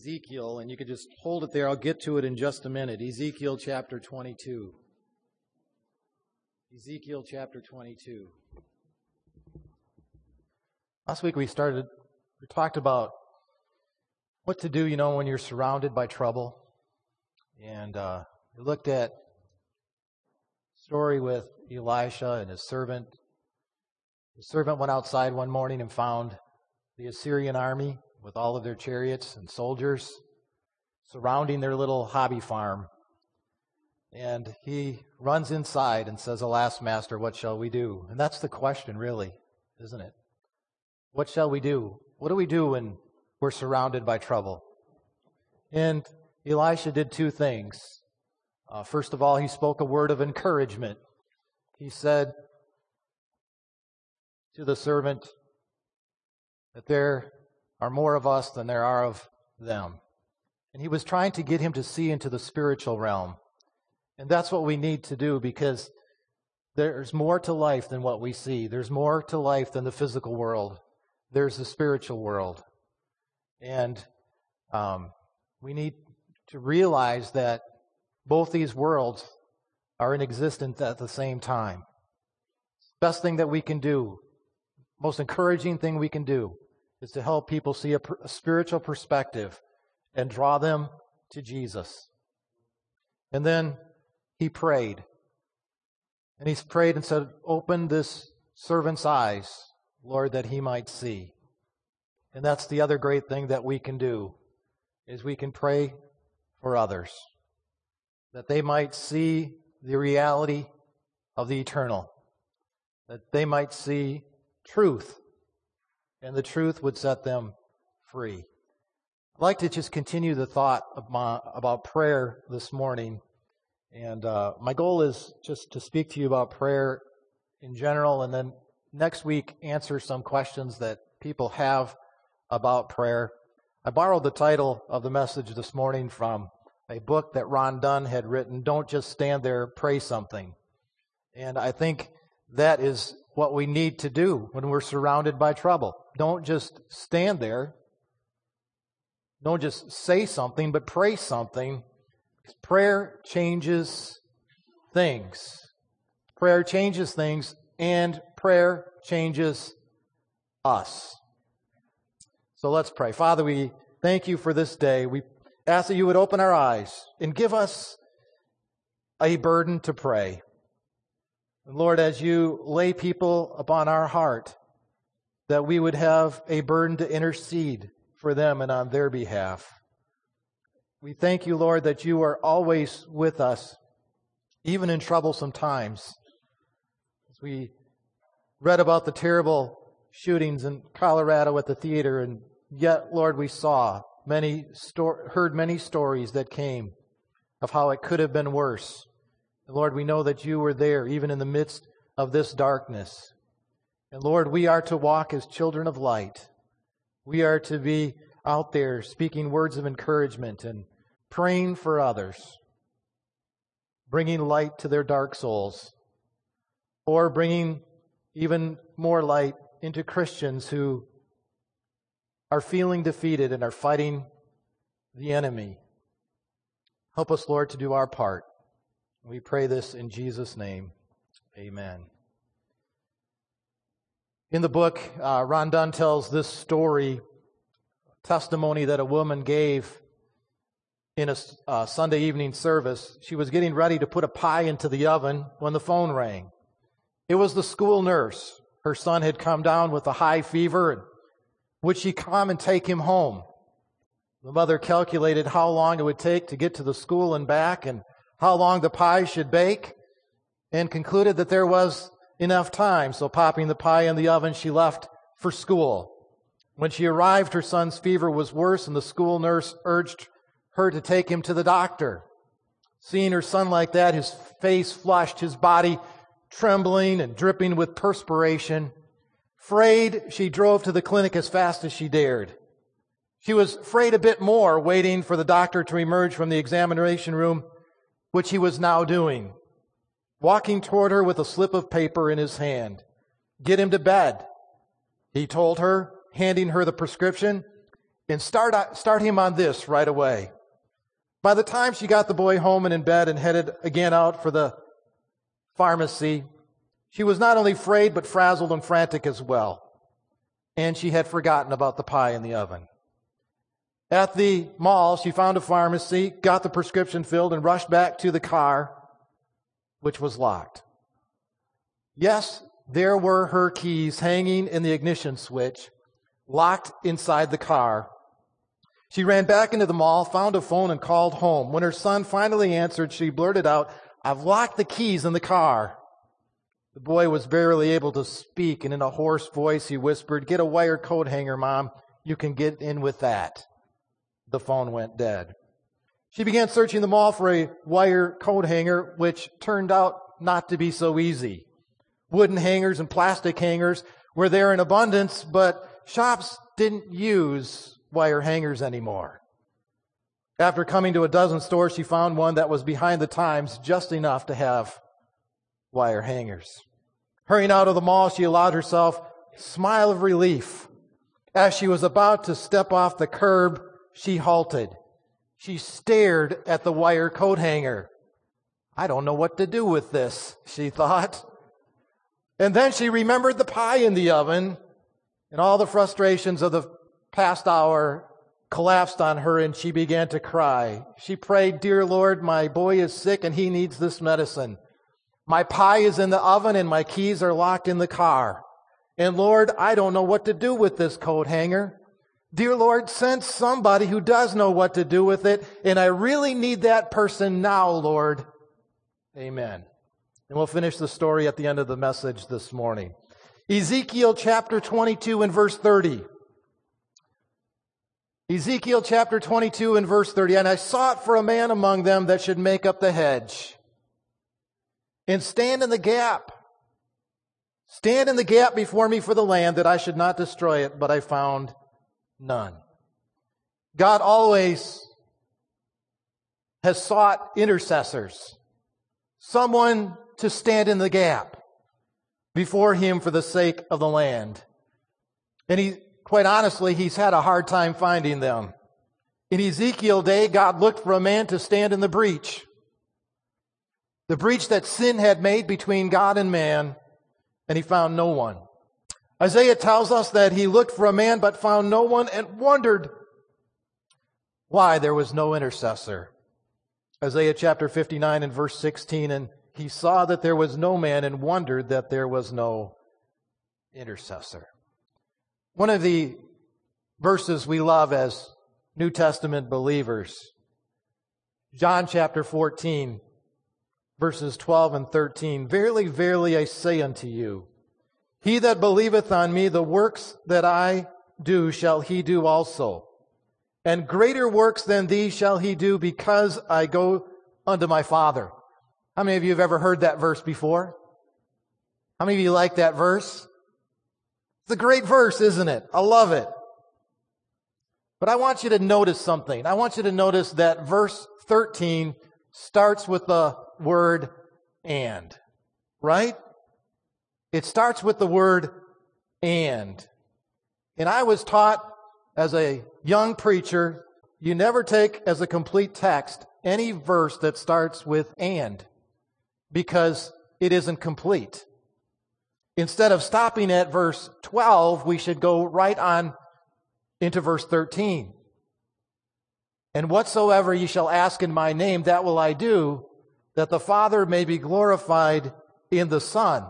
Ezekiel, and you could just hold it there. I'll get to it in just a minute. Ezekiel chapter 22. Ezekiel chapter 22. Last week we talked about what to do, when you're surrounded by trouble. And we looked at a story with Elisha and his servant. The servant went outside one morning and found the Assyrian army with all of their chariots and soldiers surrounding their little hobby farm. And he runs inside and says, "Alas, master, what shall we do?" And that's the question, really, isn't it? What shall we do? What do we do when we're surrounded by trouble? And Elisha did two things. First of all, he spoke a word of encouragement. He said to the servant that there are more of us than there are of them. And he was trying to get him to see into the spiritual realm. And that's what we need to do, because there's more to life than what we see. There's more to life than the physical world. There's the spiritual world. And we need to realize that both these worlds are in existence at the same time. Best thing that we can do, most encouraging thing we can do, is to help people see a spiritual perspective and draw them to Jesus. And then he prayed. And he prayed and said, "Open this servant's eyes, Lord, that he might see." And that's the other great thing that we can do, is we can pray for others, that they might see the reality of the eternal, that they might see truth, and the truth would set them free. I'd like to just continue the thought about prayer this morning. And my goal is just to speak to you about prayer in general, and then next week answer some questions that people have about prayer. I borrowed the title of the message this morning from a book that Ron Dunn had written, "Don't Just Stand There, Pray Something." And I think that is what we need to do when we're surrounded by trouble. Don't just stand there. Don't just say something, but pray something. Prayer changes things. Prayer changes things, and prayer changes us. So let's pray. Father, we thank you for this day. We ask that you would open our eyes and give us a burden to pray. And Lord, as you lay people upon our heart, that we would have a burden to intercede for them and on their behalf. We thank you, Lord, that you are always with us, even in troublesome times. As we read about the terrible shootings in Colorado at the theater, and yet, Lord, we heard many stories that came of how it could have been worse. And Lord, we know that you were there even in the midst of this darkness. And Lord, we are to walk as children of light. We are to be out there speaking words of encouragement and praying for others, bringing light to their dark souls, or bringing even more light into Christians who are feeling defeated and are fighting the enemy. Help us, Lord, to do our part. We pray this in Jesus' name. Amen. In the book, Ron Dunn tells this story, testimony that a woman gave in a Sunday evening service. She was getting ready to put a pie into the oven when the phone rang. It was the school nurse. Her son had come down with a high fever, and would she come and take him home? The mother calculated how long it would take to get to the school and back, and how long the pie should bake, and concluded that there was enough time. So popping the pie in the oven, she left for school. When she arrived, her son's fever was worse, and the school nurse urged her to take him to the doctor. Seeing her son like that, his face flushed, his body trembling and dripping with perspiration, afraid, she drove to the clinic as fast as she dared. She was afraid a bit more, waiting for the doctor to emerge from the examination room, which he was now doing. Walking toward her with a slip of paper in his hand. "Get him to bed," he told her, handing her the prescription. and start him on this right away. By the time she got the boy home and in bed and headed again out for the pharmacy, she was not only frayed but frazzled and frantic as well. And she had forgotten about the pie in the oven. At the mall, she found a pharmacy, got the prescription filled, and rushed back to the car, which was locked. Yes, there were her keys hanging in the ignition switch, locked inside the car. She ran back into the mall, found a phone, and called home. When her son finally answered, she blurted out, "I've locked the keys in the car." The boy was barely able to speak, and in a hoarse voice he whispered, "Get a wire coat hanger, Mom. You can get in with that." The phone went dead. She began searching the mall for a wire coat hanger, which turned out not to be so easy. Wooden hangers and plastic hangers were there in abundance, but shops didn't use wire hangers anymore. After coming to a dozen stores, she found one that was behind the times, just enough to have wire hangers. Hurrying out of the mall, she allowed herself a smile of relief. As she was about to step off the curb, she halted. She stared at the wire coat hanger. "I don't know what to do with this," she thought. And then she remembered the pie in the oven, and all the frustrations of the past hour collapsed on her, and she began to cry. She prayed, "Dear Lord, my boy is sick and he needs this medicine. My pie is in the oven and my keys are locked in the car. And Lord, I don't know what to do with this coat hanger. Dear Lord, send somebody who does know what to do with it, and I really need that person now, Lord." Amen. And we'll finish the story at the end of the message this morning. Ezekiel chapter 22 and verse 30. Ezekiel chapter 22 and verse 30. "And I sought for a man among them that should make up the hedge and stand in the gap. Stand in the gap before me for the land, that I should not destroy it, but I found none." God always has sought intercessors, someone to stand in the gap before him for the sake of the land. And quite honestly, he's had a hard time finding them. In Ezekiel's day, God looked for a man to stand in the breach that sin had made between God and man, and he found no one. Isaiah tells us that he looked for a man but found no one and wondered why there was no intercessor. Isaiah chapter 59 and verse 16, "And he saw that there was no man and wondered that there was no intercessor." One of the verses we love as New Testament believers, John chapter 14, verses 12 and 13. "Verily, verily, I say unto you, he that believeth on me, the works that I do shall he do also. And greater works than these shall he do, because I go unto my Father." How many of you have ever heard that verse before? How many of you like that verse? It's a great verse, isn't it? I love it. But I want you to notice something. I want you to notice that verse 13 starts with the word "and," right? It starts with the word "and." And I was taught as a young preacher, you never take as a complete text any verse that starts with "and," because it isn't complete. Instead of stopping at verse 12, we should go right on into verse 13. "And whatsoever ye shall ask in my name, that will I do, that the Father may be glorified in the Son."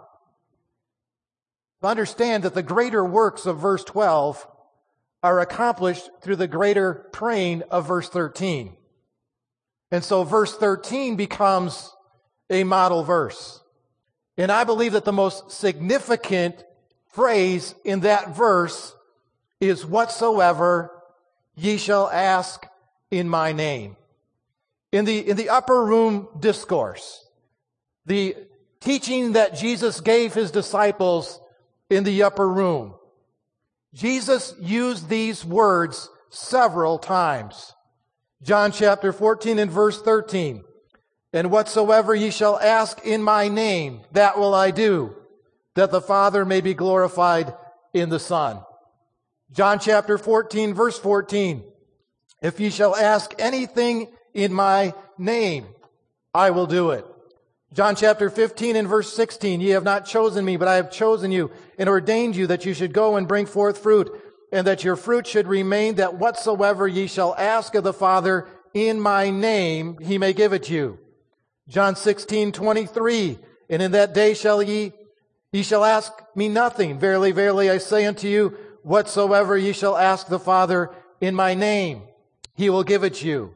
Understand that the greater works of verse 12 are accomplished through the greater praying of verse 13. And so verse 13 becomes a model verse. And I believe that the most significant phrase in that verse is "whatsoever ye shall ask in my name." In the upper room discourse, the teaching that Jesus gave his disciples in the upper room, Jesus used these words several times. John chapter 14 and verse 13. "And whatsoever ye shall ask in my name, that will I do, that the Father may be glorified in the Son." John chapter 14, verse 14. If ye shall ask anything in my name, I will do it. John chapter 15 and verse 16. Ye have not chosen me, but I have chosen you and ordained you that you should go and bring forth fruit, and that your fruit should remain, that whatsoever ye shall ask of the Father in my name, he may give it you. John 16:23. And in that day shall ye shall ask me nothing. Verily, verily, I say unto you, whatsoever ye shall ask the Father in my name, he will give it you.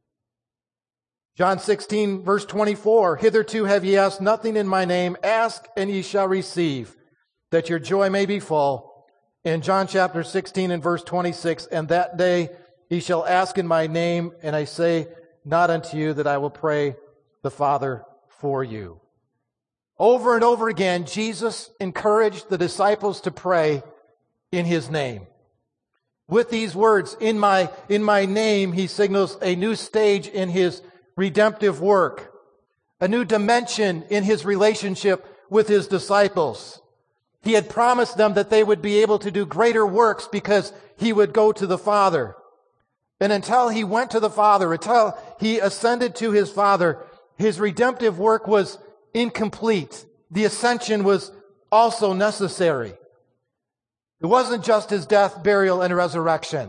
John 16, verse 24. Hitherto have ye asked nothing in my name. Ask, and ye shall receive, that your joy may be full. In John chapter 16 and verse 26, and that day ye shall ask in my name, and I say not unto you that I will pray the Father for you. Over and over again, Jesus encouraged the disciples to pray in his name. With these words, in my name, he signals a new stage in his redemptive work, a new dimension in his relationship with his disciples. He had promised them that they would be able to do greater works because he would go to the Father. And until he went to the Father, until he ascended to his Father, his redemptive work was incomplete. The ascension was also necessary. It wasn't just his death, burial, and resurrection.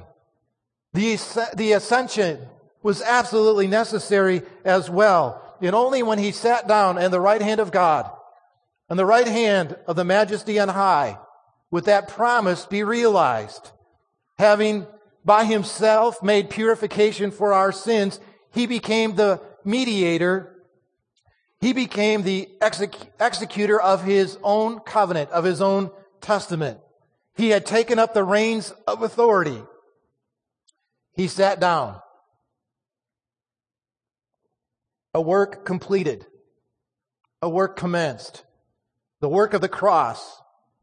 The ascension was absolutely necessary as well. And only when he sat down at the right hand of God, on the right hand of the Majesty on high, would that promise be realized. Having by himself made purification for our sins, he became the mediator. He became the executor of his own covenant, of his own testament. He had taken up the reins of authority. He sat down. A work completed. A work commenced. The work of the cross.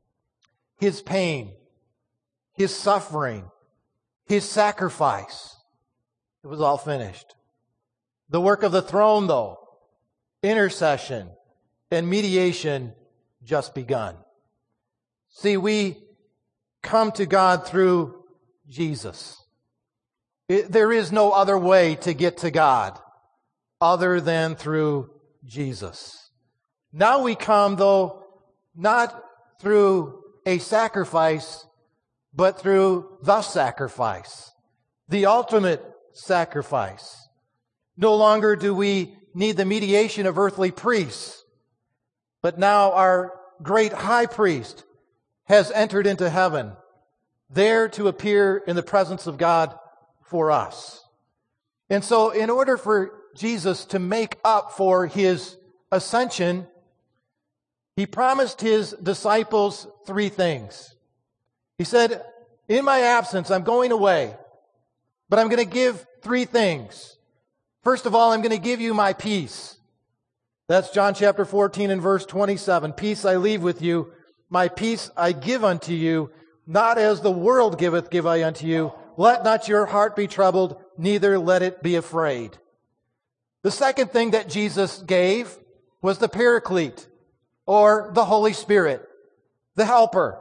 His pain. His suffering. His sacrifice. It was all finished. The work of the throne, though, intercession and mediation, just begun. See, we come to God through Jesus. There is no other way to get to God other than through Jesus. Now we come, though, not through a sacrifice, but through the sacrifice, the ultimate sacrifice. No longer do we need the mediation of earthly priests, but now our great high priest has entered into heaven, there to appear in the presence of God for us. And so in order for Jesus to make up for his ascension, he promised his disciples three things. He said, in my absence, I'm going away, but I'm going to give three things. First of all, I'm going to give you my peace. That's John chapter 14 and verse 27. Peace I leave with you, my peace I give unto you, not as the world giveth, give I unto you. Let not your heart be troubled, neither let it be afraid. The second thing that Jesus gave was the Paraclete, or the Holy Spirit, the Helper.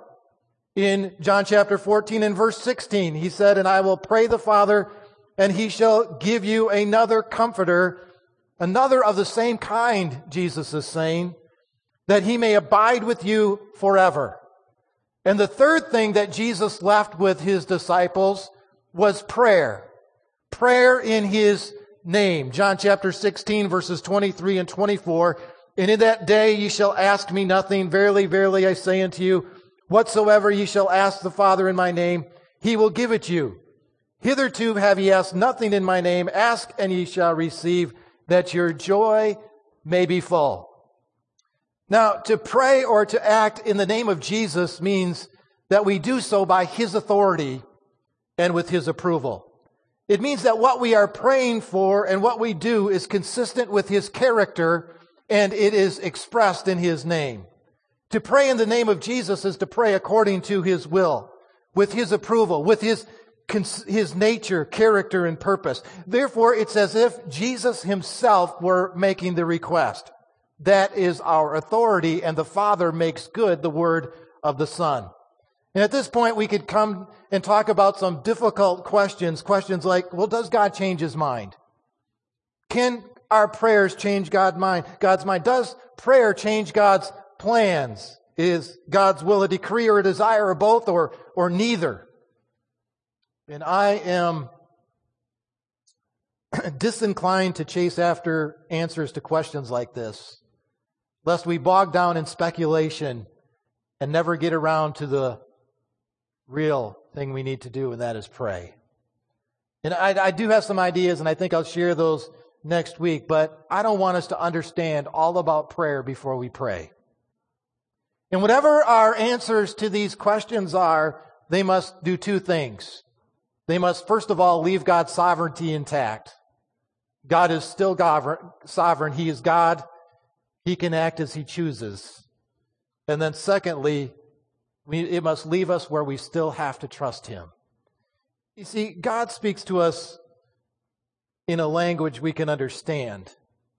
In John chapter 14 and verse 16, he said, and I will pray the Father, and he shall give you another Comforter, another of the same kind, Jesus is saying, that he may abide with you forever. And the third thing that Jesus left with his disciples was prayer. Prayer in his name. John chapter 16, verses 23 and 24. And in that day ye shall ask me nothing. Verily, verily, I say unto you, whatsoever ye shall ask the Father in my name, he will give it you. Hitherto have ye asked nothing in my name. Ask, and ye shall receive, that your joy may be full. Now, to pray or to act in the name of Jesus means that we do so by his authority and with his approval. It means that what we are praying for and what we do is consistent with his character, and it is expressed in his name. To pray in the name of Jesus is to pray according to his will, with his approval, with his nature, character, and purpose. Therefore, it's as if Jesus himself were making the request. That is our authority, and the Father makes good the word of the Son. And at this point, we could come and talk about some difficult questions. Questions like, well, does God change His mind? Can our prayers change God's mind? Does prayer change God's plans? Is God's will a decree or a desire or both or neither? And I am disinclined to chase after answers to questions like this, lest we bog down in speculation and never get around to the real thing we need to do, and that is pray. And I do have some ideas, and I think I'll share those next week, but I don't want us to understand all about prayer before we pray. And whatever our answers to these questions are, they must do two things. They must, first of all, leave God's sovereignty intact. God is still sovereign. He is God. He can act as He chooses. And then secondly, it must leave us where we still have to trust Him. You see, God speaks to us in a language we can understand.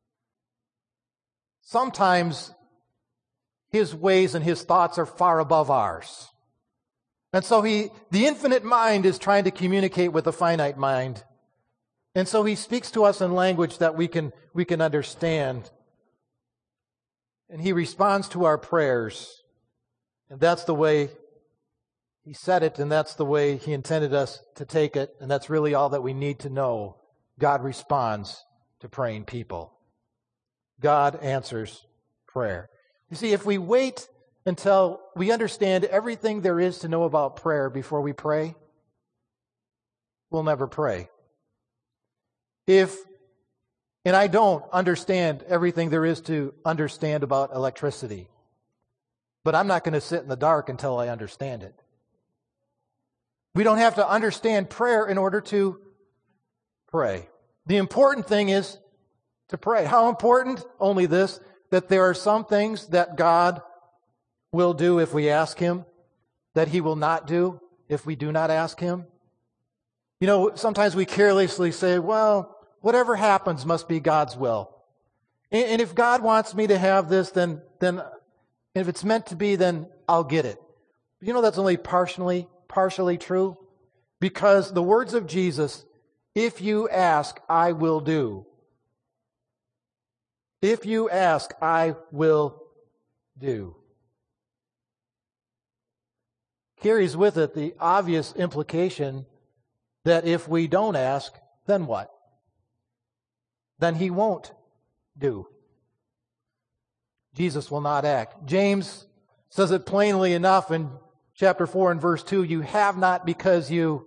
Sometimes His ways and His thoughts are far above ours. And so the infinite mind is trying to communicate with the finite mind. And so He speaks to us in language that we can understand. And He responds to our prayers. And that's the way He said it, and that's the way He intended us to take it, and that's really all that we need to know. God responds to praying people. God answers prayer. You see, if we wait until we understand everything there is to know about prayer before we pray, we'll never pray. And I don't understand everything there is to understand about electricity, but I'm not going to sit in the dark until I understand it. We don't have to understand prayer in order to pray. The important thing is to pray. How important? Only this, that there are some things that God will do if we ask Him, that He will not do if we do not ask Him. You know, sometimes we carelessly say, well, whatever happens must be God's will. And if God wants me to have this, then if it's meant to be, then I'll get it. You know, that's only partially true, because the words of Jesus, if you ask, I will do. If you ask, I will do. Carries with it the obvious implication that if we don't ask, then what? Then He won't do. Jesus will not act. James says it plainly enough in chapter 4 and verse 2, you have not because you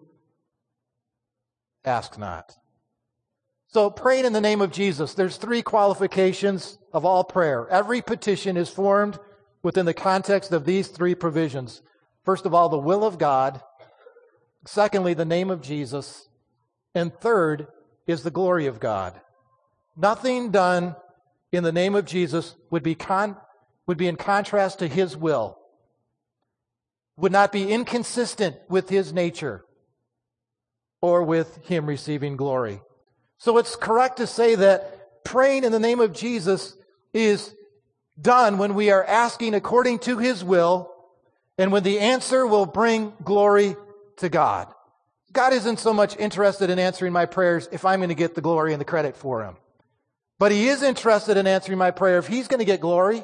ask not. So praying in the name of Jesus, there's 3 qualifications of all prayer. Every petition is formed within the context of these 3 provisions. First of all, the will of God. Secondly, the name of Jesus. And third is the glory of God. Nothing done in the name of Jesus would be in contrast to His will, would not be inconsistent with His nature or with Him receiving glory. So it's correct to say that praying in the name of Jesus is done when we are asking according to His will and when the answer will bring glory to God. God isn't so much interested in answering my prayers if I'm going to get the glory and the credit for them. But He is interested in answering my prayer if He's going to get glory.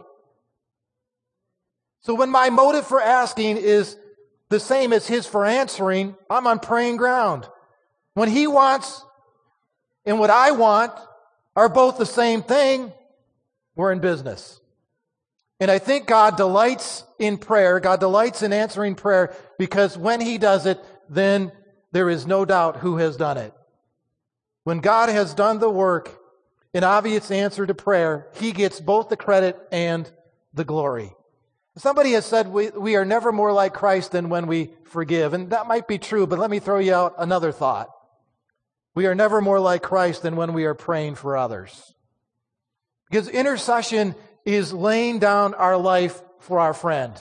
So when my motive for asking is the same as His for answering, I'm on praying ground. When He wants and what I want are both the same thing, we're in business. And I think God delights in prayer. God delights in answering prayer because when He does it, then there is no doubt who has done it. When God has done the work, an obvious answer to prayer, He gets both the credit and the glory. Somebody has said we are never more like Christ than when we forgive. And that might be true, but let me throw you out another thought. We are never more like Christ than when we are praying for others. Because intercession is laying down our life for our friend.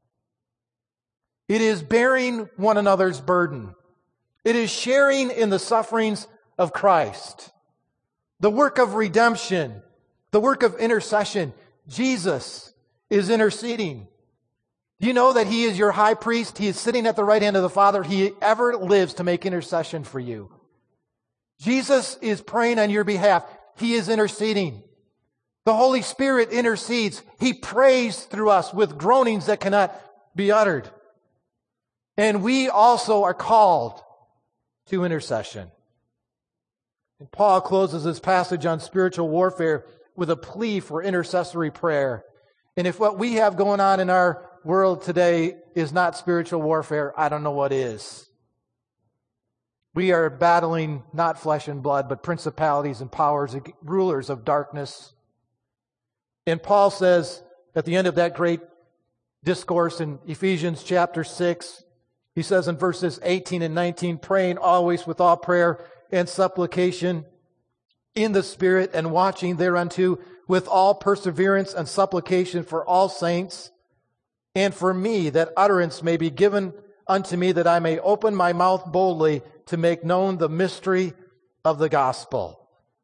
It is bearing one another's burden. It is sharing in the sufferings of Christ. The work of redemption, the work of intercession. Jesus is interceding. Do you know that He is your high priest? He is sitting at the right hand of the Father. He ever lives to make intercession for you. Jesus is praying on your behalf. He is interceding. The Holy Spirit intercedes. He prays through us with groanings that cannot be uttered. And we also are called to intercession. And Paul closes his passage on spiritual warfare with a plea for intercessory prayer. And if what we have going on in our world today is not spiritual warfare, I don't know what is. We are battling not flesh and blood, but principalities and powers, rulers of darkness. And Paul says at the end of that great discourse in Ephesians chapter 6, he says in verses 18 and 19, praying always with all prayer and supplication in the Spirit, and watching thereunto with all perseverance and supplication for all saints, and for me, that utterance may be given unto me, that I may open my mouth boldly to make known the mystery of the gospel.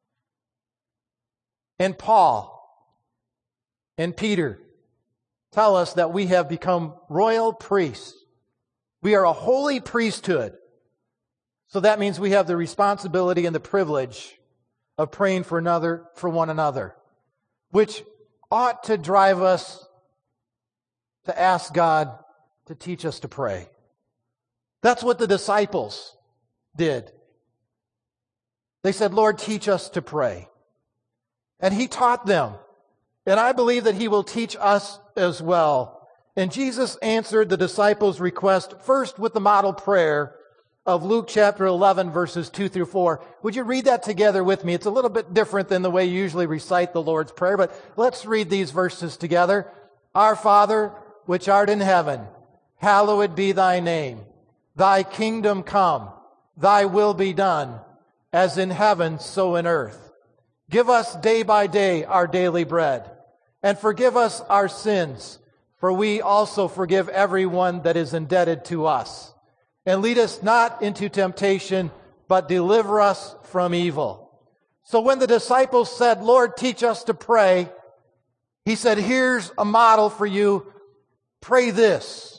And Paul and Peter tell us that we have become royal priests. We are a holy priesthood. So that means we have the responsibility and the privilege of praying for one another, which ought to drive us to ask God to teach us to pray. That's what the disciples did. They said, Lord, teach us to pray. And He taught them. And I believe that He will teach us as well. And Jesus answered the disciples' request first with the model prayer of Luke chapter 11, verses 2 through 4. Would you read that together with me? It's a little bit different than the way you usually recite the Lord's Prayer, but let's read these verses together. Our Father, which art in heaven, hallowed be thy name. Thy kingdom come, thy will be done, as in heaven, so in earth. Give us day by day our daily bread, and forgive us our sins, for we also forgive everyone that is indebted to us. And lead us not into temptation, but deliver us from evil. So when the disciples said, Lord, teach us to pray, He said, here's a model for you. Pray this.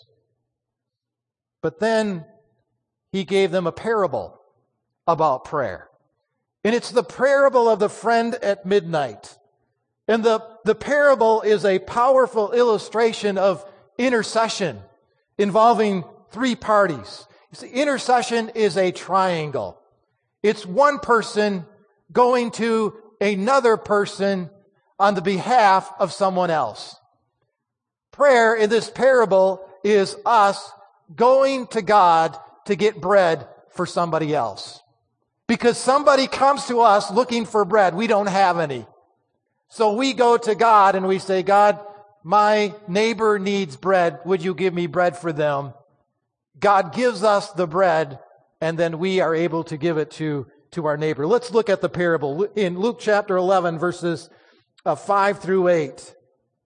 But then He gave them a parable about prayer. And it's the parable of the friend at midnight. And the parable is a powerful illustration of intercession involving three parties. You see, intercession is a triangle. It's one person going to another person on the behalf of someone else. Prayer in this parable is us going to God to get bread for somebody else. Because somebody comes to us looking for bread. We don't have any. So we go to God and we say, God, my neighbor needs bread. Would you give me bread for them? God gives us the bread, and then we are able to give it to our neighbor. Let's look at the parable in Luke chapter 11, verses 5 through 8.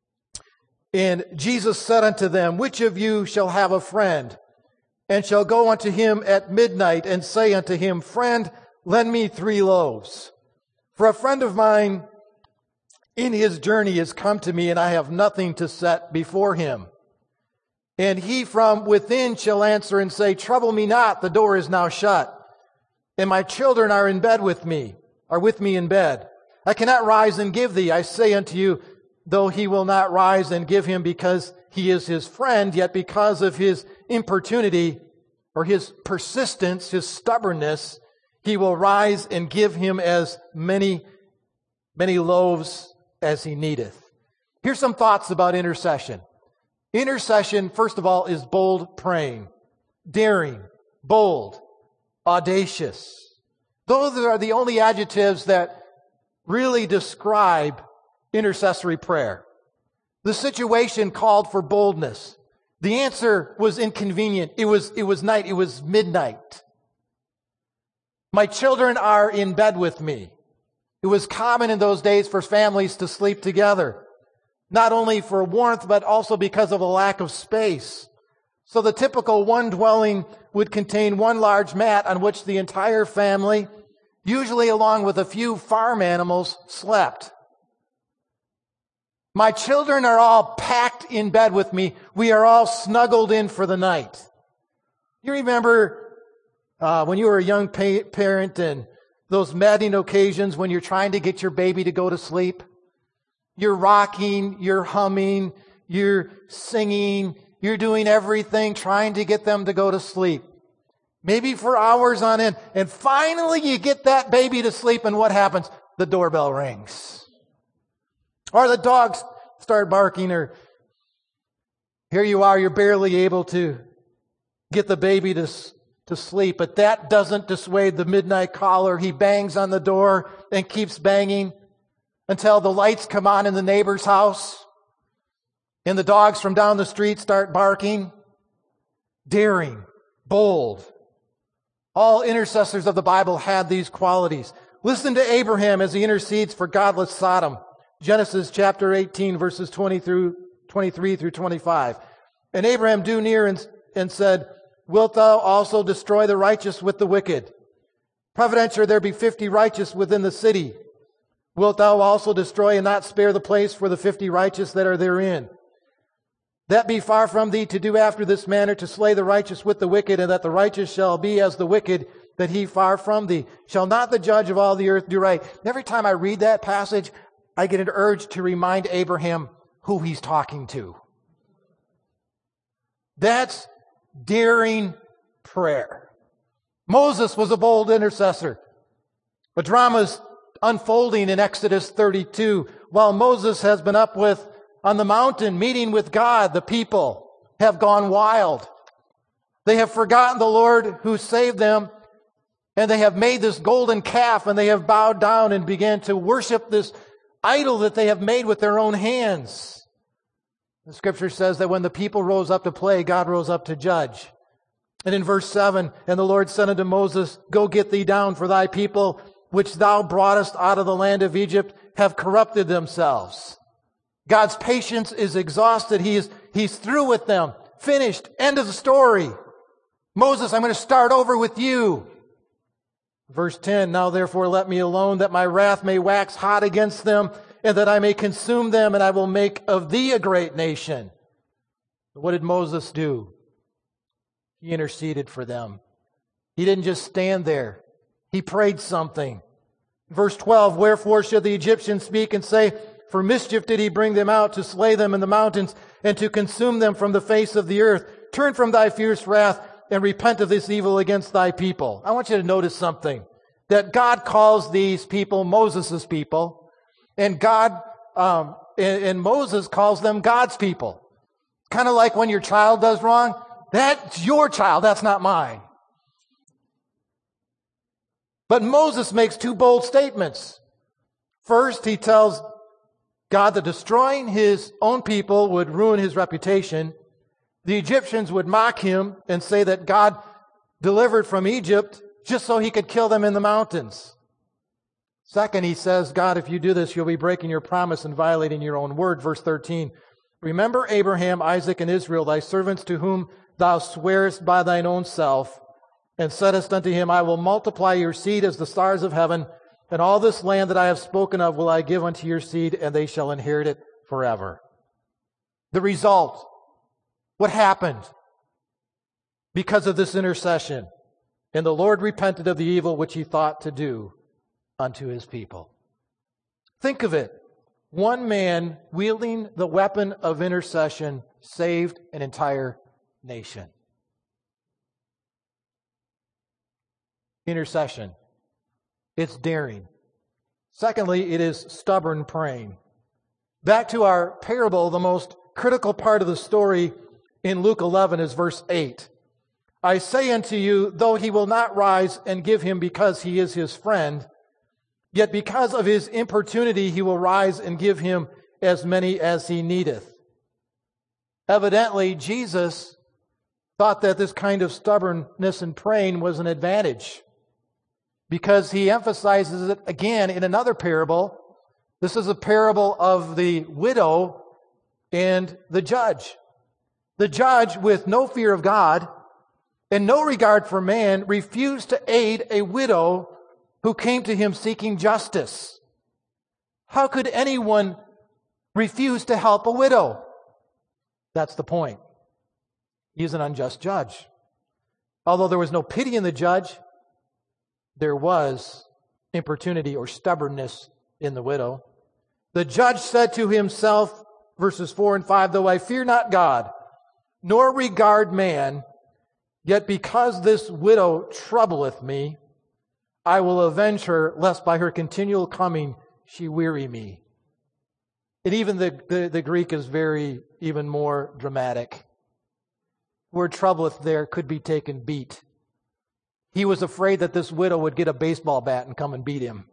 And Jesus said unto them, which of you shall have a friend, and shall go unto him at midnight, and say unto him, Friend, lend me 3 loaves. For a friend of mine in his journey is come to me, and I have nothing to set before him. And he from within shall answer and say, Trouble me not, the door is now shut, and my children are in bed with me, in bed. I cannot rise and give thee. I say unto you, though he will not rise and give him because he is his friend, yet because of his importunity or his persistence, his stubbornness, he will rise and give him as many loaves as he needeth. Here's some thoughts about intercession. Intercession, first of all, is bold praying, daring, bold, audacious. Those are the only adjectives that really describe intercessory prayer. The situation called for boldness. The answer was inconvenient. It was night. It was midnight. My children are in bed with me. It was common in those days for families to sleep together, not only for warmth, but also because of a lack of space. So the typical one dwelling would contain one large mat on which the entire family, usually along with a few farm animals, slept. My children are all packed in bed with me. We are all snuggled in for the night. You remember when you were a young parent and those maddening occasions when you're trying to get your baby to go to sleep? You're rocking, you're humming, you're singing, you're doing everything trying to get them to go to sleep. Maybe for hours on end. And finally you get that baby to sleep, and what happens? The doorbell rings. Or the dogs start barking, or here you are, you're barely able to get the baby to sleep. But that doesn't dissuade the midnight caller. He bangs on the door and keeps banging until the lights come on in the neighbor's house and the dogs from down the street start barking. Daring, bold. All intercessors of the Bible had these qualities. Listen to Abraham as he intercedes for godless Sodom. Genesis chapter 18, verses 23 through 25. And Abraham drew near and said, Wilt thou also destroy the righteous with the wicked? Providentially there be 50 righteous within the city. Wilt thou also destroy and not spare the place for the 50 righteous that are therein? That be far from thee to do after this manner, to slay the righteous with the wicked, and that the righteous shall be as the wicked, that he far from thee. Shall not the judge of all the earth do right? And every time I read that passage, I get an urge to remind Abraham who he's talking to. That's daring prayer. Moses was a bold intercessor. A drama's unfolding in Exodus 32. While Moses has been up on the mountain meeting with God, the people have gone wild. They have forgotten the Lord who saved them, and they have made this golden calf, and they have bowed down and began to worship this idol that they have made with their own hands. The scripture says that when the people rose up to play, God rose up to judge. And in verse 7, and the Lord said unto Moses, Go get thee down, for thy people, which thou broughtest out of the land of Egypt, have corrupted themselves. God's patience is exhausted. He's through with them. Finished. End of the story. Moses, I'm going to start over with you. Verse 10, Now therefore let me alone, that my wrath may wax hot against them, and that I may consume them, and I will make of thee a great nation. What did Moses do? He interceded for them. He didn't just stand there. He prayed something. Verse 12, Wherefore should the Egyptians speak and say, For mischief did he bring them out, to slay them in the mountains, and to consume them from the face of the earth. Turn from thy fierce wrath, and repent of this evil against thy people. I want you to notice something. That God calls these people Moses' people, and and Moses calls them God's people. Kind of like when your child does wrong. That's your child, that's not mine. But Moses makes two bold statements. First, he tells God that destroying his own people would ruin his reputation. The Egyptians would mock him and say that God delivered from Egypt just so he could kill them in the mountains. Second, he says, God, if you do this, you'll be breaking your promise and violating your own word. Verse 13, Remember Abraham, Isaac, and Israel, thy servants, to whom thou swearest by thine own self, and saidst unto him, I will multiply your seed as the stars of heaven, and all this land that I have spoken of will I give unto your seed, and they shall inherit it forever. The result, what happened? Because of this intercession, and the Lord repented of the evil which he thought to do unto his people. Think of it. One man wielding the weapon of intercession saved an entire nation. Intercession. It's daring. Secondly, it is stubborn praying. Back to our parable, the most critical part of the story in Luke 11 is verse 8. I say unto you, though he will not rise and give him because he is his friend, yet because of his importunity he will rise and give him as many as he needeth. Evidently, Jesus thought that this kind of stubbornness in praying was an advantage, because he emphasizes it again in another parable. This is a parable of the widow and the judge. The judge, with no fear of God and no regard for man, refused to aid a widow who came to him seeking justice. How could anyone refused to help a widow. That's the point. He is an unjust judge. Although there was no pity in the judge, there was importunity or stubbornness in the widow. The judge said to himself, verses 4 and 5, though I fear not God, nor regard man, yet because this widow troubleth me, I will avenge her, lest by her continual coming she weary me. And even the Greek is even more dramatic. The word troubleth there could be taken beat. He was afraid that this widow would get a baseball bat and come and beat him.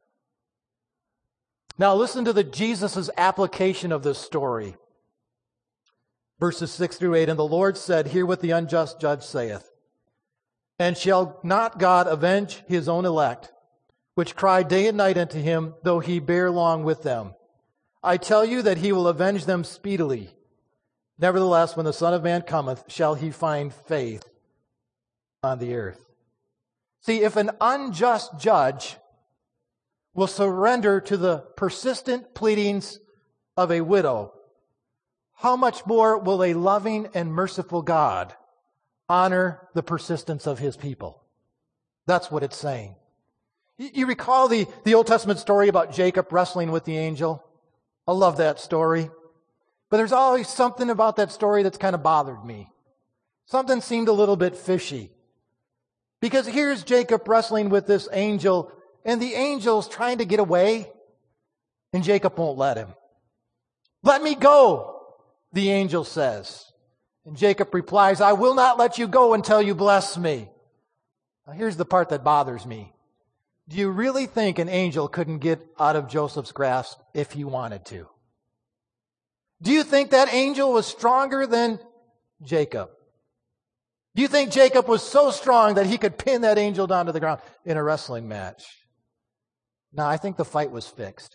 Now listen to Jesus' application of this story. Verses 6 through 8, and the Lord said, hear what the unjust judge saith. And shall not God avenge his own elect, which cry day and night unto him, though he bear long with them? I tell you that he will avenge them speedily. Nevertheless, when the Son of Man cometh, shall he find faith on the earth? See, if an unjust judge will surrender to the persistent pleadings of a widow, how much more will a loving and merciful God honor the persistence of his people? That's what it's saying. You recall the Old Testament story about Jacob wrestling with the angel? I love that story. But there's always something about that story that's kind of bothered me. Something seemed a little bit fishy. Because here's Jacob wrestling with this angel, and the angel's trying to get away, and Jacob won't let him. Let me go, the angel says. And Jacob replies, I will not let you go until you bless me. Now here's the part that bothers me. Do you really think an angel couldn't get out of Joseph's grasp if he wanted to? Do you think that angel was stronger than Jacob? Do you think Jacob was so strong that he could pin that angel down to the ground in a wrestling match? No, I think the fight was fixed.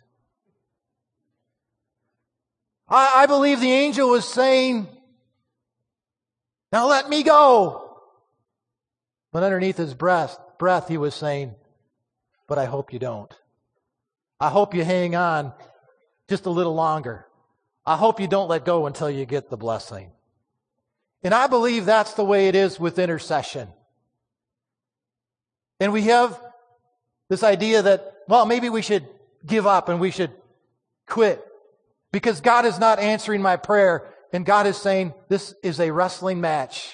I believe the angel was saying, now let me go. But underneath his breath, he was saying, but I hope you don't. I hope you hang on just a little longer. I hope you don't let go until you get the blessing. And I believe that's the way it is with intercession. And we have this idea that, well, maybe we should give up and we should quit because God is not answering my prayer. And God is saying, this is a wrestling match.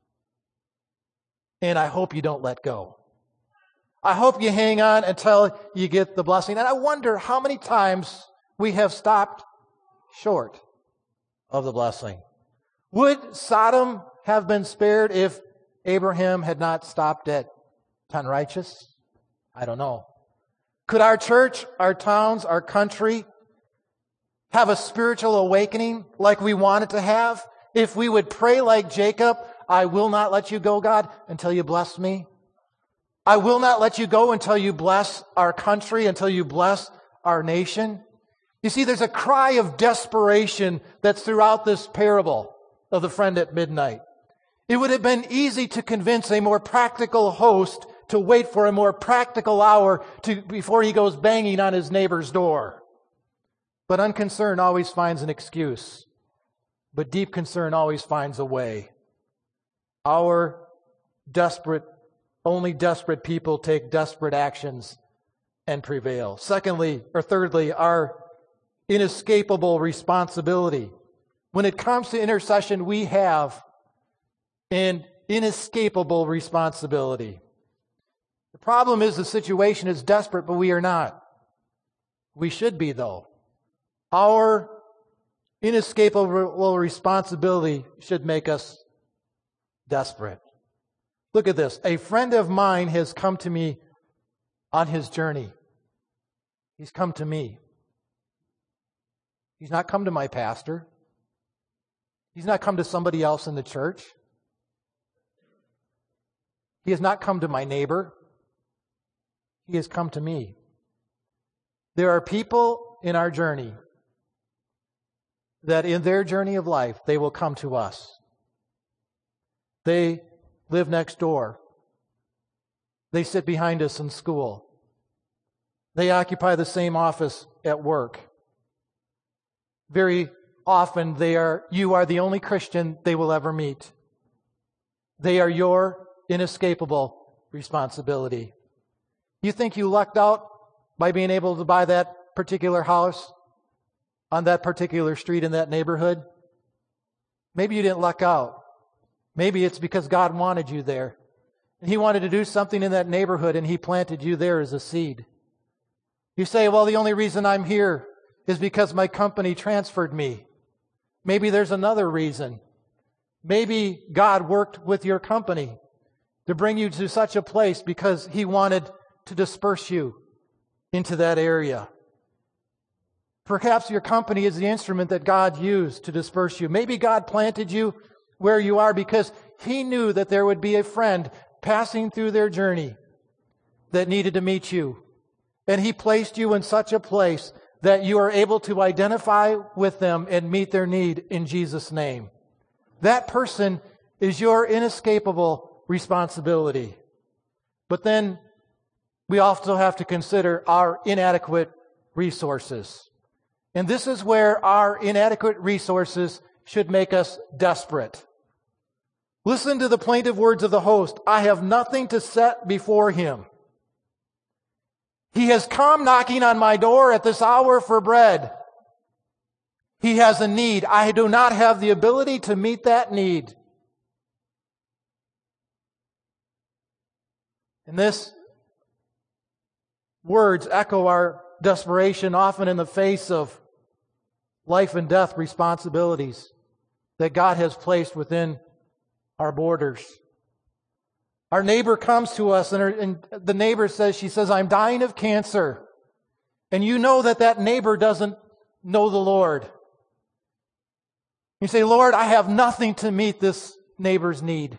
And I hope you don't let go. I hope you hang on until you get the blessing. And I wonder how many times we have stopped short of the blessing. Would Sodom have been spared if Abraham had not stopped at 10 righteous? I don't know. Could our church, our towns, our country have a spiritual awakening like we want it to have if we would pray like Jacob, I will not let you go, God, until you bless me? I will not let you go until you bless our country, until you bless our nation. You see, there's a cry of desperation that's throughout this parable of the friend at midnight. It would have been easy to convince a more practical host to wait for a more practical hour before he goes banging on his neighbor's door. But unconcern always finds an excuse. But deep concern always finds a way. Only desperate people take desperate actions and prevail. Thirdly, our inescapable responsibility. When it comes to intercession, we have an inescapable responsibility. The problem is the situation is desperate, but we are not. We should be, though. Our inescapable responsibility should make us desperate. Look at this. A friend of mine has come to me on his journey. He's come to me. He's not come to my pastor. He's not come to somebody else in the church. He has not come to my neighbor. He has come to me. There are people in our journey that in their journey of life, they will come to us. They live next door. They sit behind us in school. They occupy the same office at work. very often you are the only Christian they will ever meet. They are your inescapable responsibility. You think you lucked out by being able to buy that particular house on that particular street in that neighborhood? Maybe you didn't luck out. Maybe it's because God wanted you there. And He wanted to do something in that neighborhood, and He planted you there as a seed. You say, well, the only reason I'm here is because my company transferred me. Maybe there's another reason. Maybe God worked with your company to bring you to such a place because He wanted to disperse you into that area. Perhaps your company is the instrument that God used to disperse you. Maybe God planted you where you are because He knew that there would be a friend passing through their journey that needed to meet you. And He placed you in such a place that you are able to identify with them and meet their need in Jesus' name. That person is your inescapable responsibility. But then we also have to consider our inadequate resources. And this is where our inadequate resources should make us desperate. Listen to the plaintive words of the host. I have nothing to set before him. He has come knocking on my door at this hour for bread. He has a need. I do not have the ability to meet that need. And this words echo our desperation, often in the face of life and death responsibilities that God has placed within our borders. Our neighbor comes to us and the neighbor says, I'm dying of cancer. And you know that neighbor doesn't know the Lord. You say, Lord, I have nothing to meet this neighbor's need.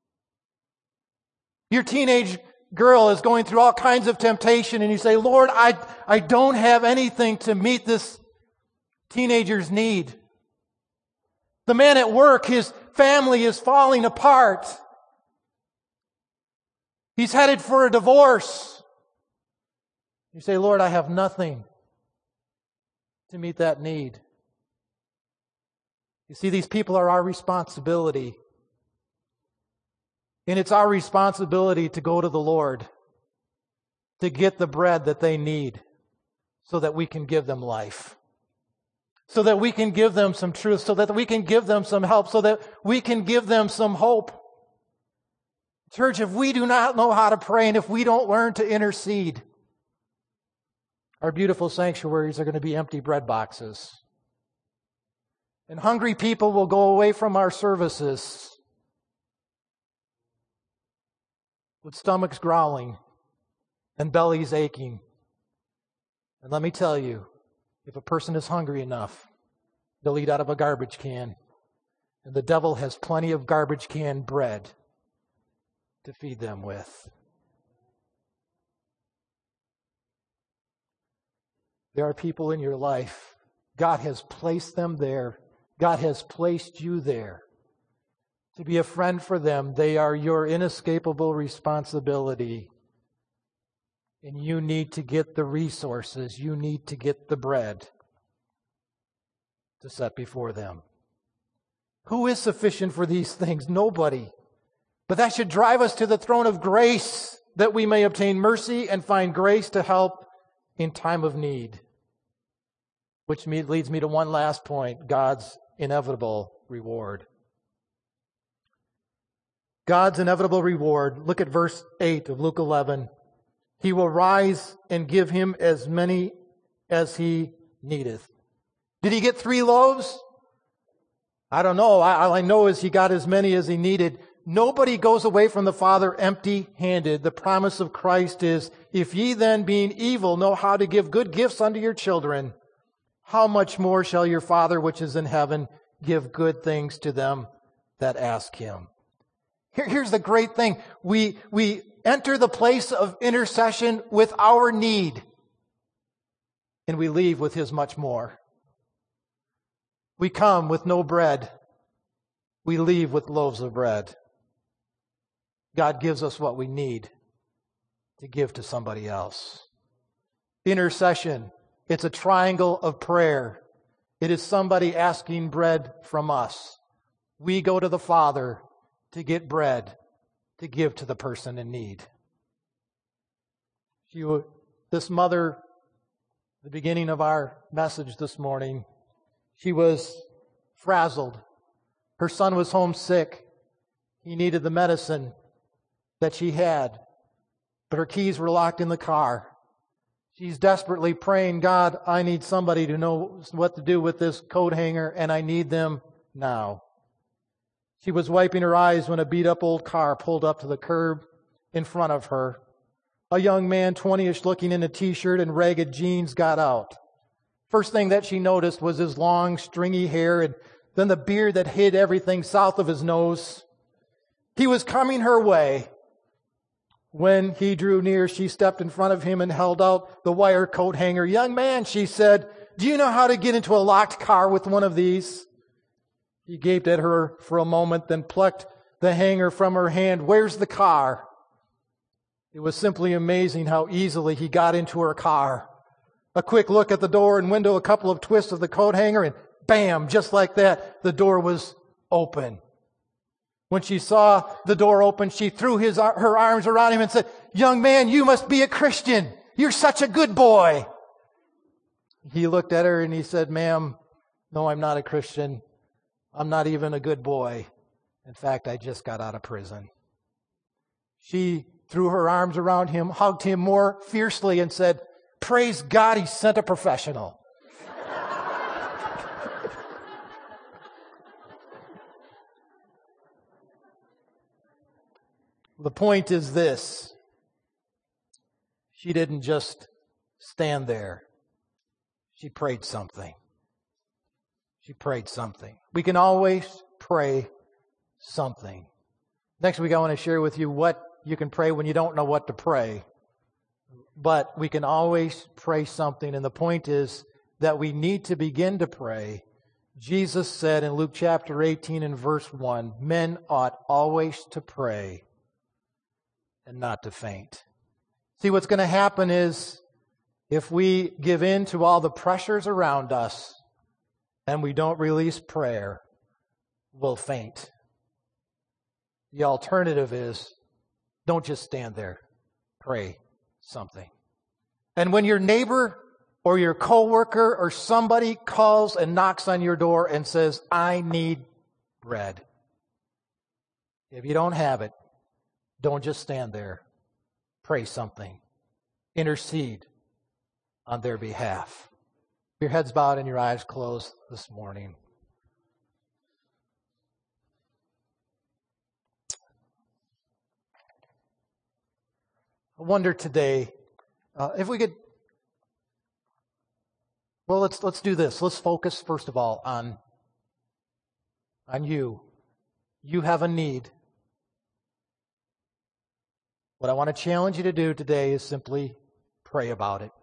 Your teenage girl is going through all kinds of temptation and you say, Lord, I don't have anything to meet this teenager's need. The man at work, his family is falling apart. He's headed for a divorce. You say, Lord, I have nothing to meet that need. You see, these people are our responsibility. And it's our responsibility to go to the Lord to get the bread that they need so that we can give them life. So that we can give them some truth, so that we can give them some help, so that we can give them some hope. Church, if we do not know how to pray and if we don't learn to intercede, our beautiful sanctuaries are going to be empty bread boxes. And hungry people will go away from our services with stomachs growling and bellies aching. And let me tell you, if a person is hungry enough, they'll eat out of a garbage can. And the devil has plenty of garbage can bread to feed them with. There are people in your life. God has placed them there. God has placed you there to be a friend for them. They are your inescapable responsibility. And you need to get the resources. You need to get the bread to set before them. Who is sufficient for these things? Nobody. But that should drive us to the throne of grace that we may obtain mercy and find grace to help in time of need. Which leads me to one last point, God's inevitable reward. God's inevitable reward. Look at verse 8 of Luke 11. He will rise and give him as many as he needeth. Did he get 3 loaves? I don't know. All I know is he got as many as he needed. Nobody goes away from the Father empty-handed. The promise of Christ is, if ye then, being evil, know how to give good gifts unto your children, how much more shall your Father which is in heaven give good things to them that ask him? Here's the great thing. We enter the place of intercession with our need, and we leave with his much more. We come with no bread. We leave with loaves of bread. God gives us what we need to give to somebody else. Intercession, it's a triangle of prayer. It is somebody asking bread from us. We go to the Father to get bread to give to the person in need. This mother, the beginning of our message this morning, she was frazzled. Her son was homesick. He needed the medicine that she had, but her keys were locked in the car. She's desperately praying, God, I need somebody to know what to do with this coat hanger, and I need them now. She was wiping her eyes when a beat-up old car pulled up to the curb in front of her. A young man, 20-ish, looking in a T-shirt and ragged jeans, got out. First thing that she noticed was his long, stringy hair and then the beard that hid everything south of his nose. He was coming her way. When he drew near, she stepped in front of him and held out the wire coat hanger. Young man, she said, do you know how to get into a locked car with one of these? He gaped at her for a moment, then plucked the hanger from her hand. Where's the car? It was simply amazing how easily he got into her car. A quick look at the door and window, a couple of twists of the coat hanger, and bam, just like that, the door was open. When she saw the door open, she threw her arms around him and said, young man, you must be a Christian. You're such a good boy. He looked at her and he said, ma'am, no, I'm not a Christian. I'm not even a good boy. In fact, I just got out of prison. She threw her arms around him, hugged him more fiercely, and said, praise God, he sent a professional. The point is this. She didn't just stand there. She prayed something. She prayed something. We can always pray something. Next week I want to share with you what you can pray when you don't know what to pray. But we can always pray something. And the point is that we need to begin to pray. Jesus said in Luke chapter 18 and verse 1, men ought always to pray and not to faint. See, what's going to happen is if we give in to all the pressures around us and we don't release prayer, we'll faint. The alternative is don't just stand there. Pray something. And when your neighbor or your coworker or somebody calls and knocks on your door and says, I need bread, if you don't have it, don't just stand there. Pray something. Intercede on their behalf. Your heads bowed and your eyes closed this morning. I wonder today if we could. Well, let's do this. Let's focus first of all on you. You have a need. What I want to challenge you to do today is simply pray about it.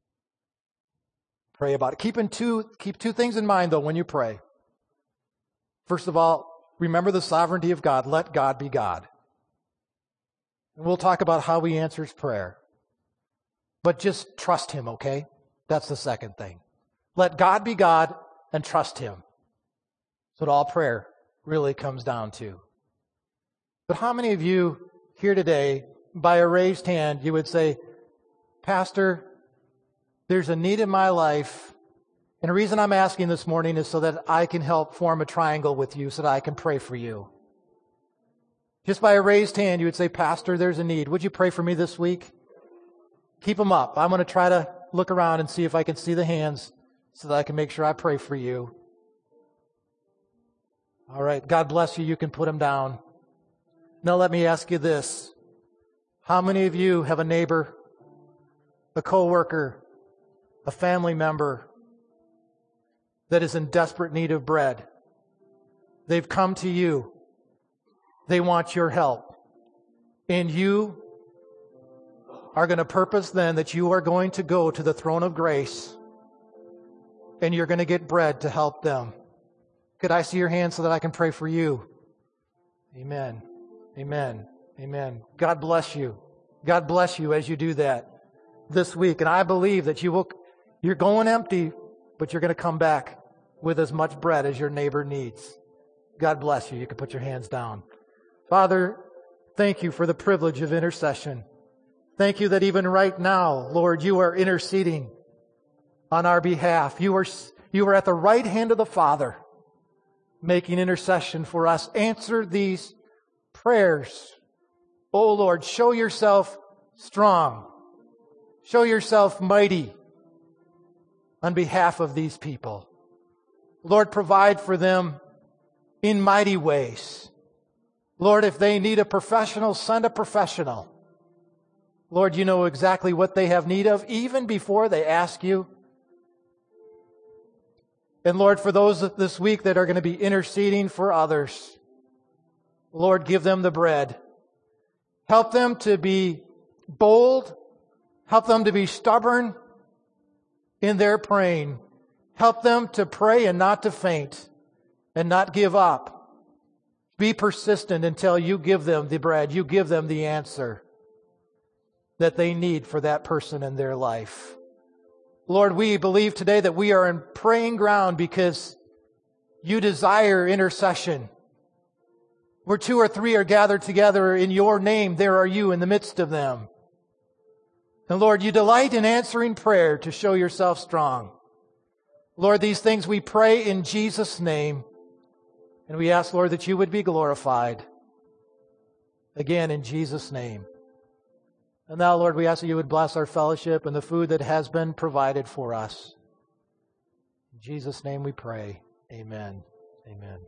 Pray about it. Keep two things in mind, though, when you pray. First of all, remember the sovereignty of God. Let God be God. And we'll talk about how He answers prayer. But just trust Him, okay? That's the second thing. Let God be God and trust Him. That's what all prayer really comes down to. But how many of you here today, by a raised hand, you would say, Pastor, there's a need in my life, and the reason I'm asking this morning is so that I can help form a triangle with you so that I can pray for you. Just by a raised hand, you would say, Pastor, there's a need. Would you pray for me this week? Keep them up. I'm going to try to look around and see if I can see the hands so that I can make sure I pray for you. All right. God bless you. You can put them down. Now let me ask you this. How many of you have a neighbor, a coworker, a family member that is in desperate need of bread? They've come to you. They want your help. And you are going to purpose then that you are going to go to the throne of grace and you're going to get bread to help them. Could I see your hand so that I can pray for you? Amen. Amen. Amen. God bless you. God bless you as you do that this week. And I believe that you're going empty, but you're going to come back with as much bread as your neighbor needs. God bless you. You can put your hands down. Father, thank you for the privilege of intercession. Thank you that even right now, Lord, you are interceding on our behalf. You are at the right hand of the Father, making intercession for us. Answer these prayers. Oh Lord, show yourself strong. Show yourself mighty on behalf of these people. Lord, provide for them in mighty ways. Lord, if they need a professional, send a professional. Lord, you know exactly what they have need of, even before they ask you. And Lord, for those this week that are going to be interceding for others, Lord, give them the bread. Help them to be bold. Help them to be stubborn in their praying. Help them to pray and not to faint and not give up. Be persistent until you give them the bread. You give them the answer that they need for that person in their life. Lord, we believe today that we are in praying ground because you desire intercession. Where 2 or 3 are gathered together in your name, there are you in the midst of them. And Lord, you delight in answering prayer to show yourself strong. Lord, these things we pray in Jesus' name. And we ask, Lord, that you would be glorified. Again, in Jesus' name. And now, Lord, we ask that you would bless our fellowship and the food that has been provided for us. In Jesus' name we pray. Amen. Amen.